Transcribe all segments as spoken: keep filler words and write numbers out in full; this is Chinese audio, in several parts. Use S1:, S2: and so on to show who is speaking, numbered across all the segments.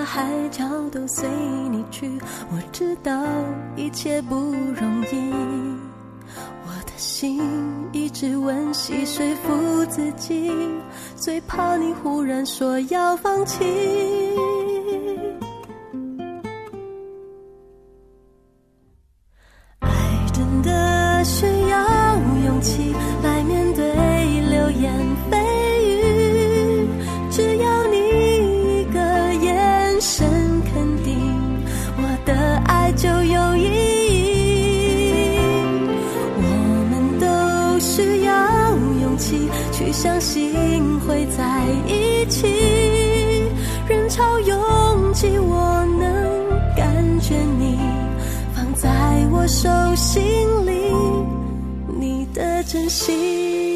S1: 涯海角都随你去，我知道一切不容易，我的心一直温习说服自己，最怕你忽然说要放弃。爱真的需要勇气来面对流言蜚语，只要你一个眼神肯定，我的爱就有意义。我们都需要勇气去相信会在一起，人潮拥挤我能感觉你放在我手心里，你的真心。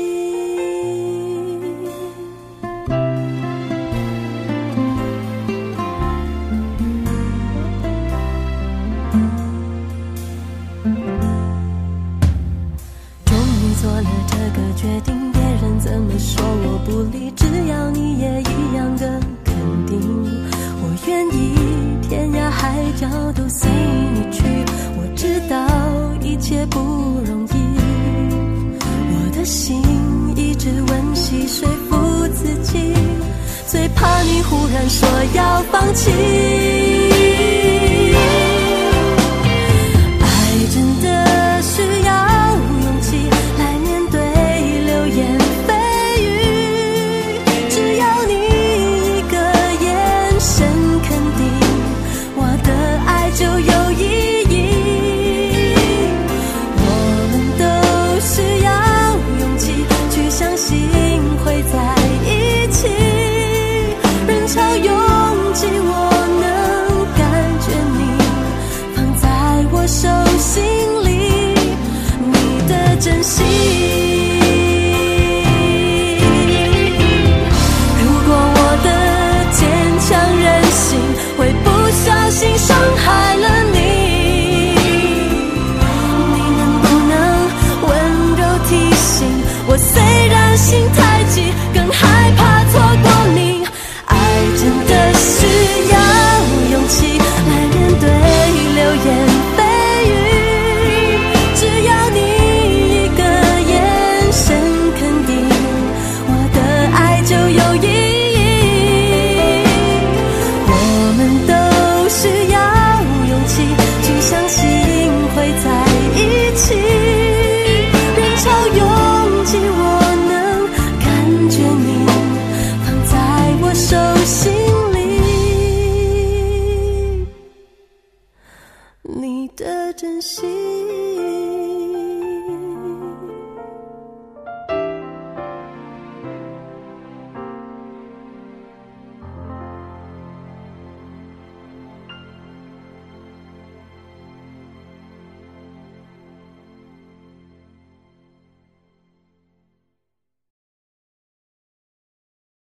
S1: 终于做了这个决定，别人怎么说我不理，只要你也一样的肯定，我愿意天涯海角都随你去，我知道一切不容易，我的心一直温习说服自己，最怕你忽然说要放弃。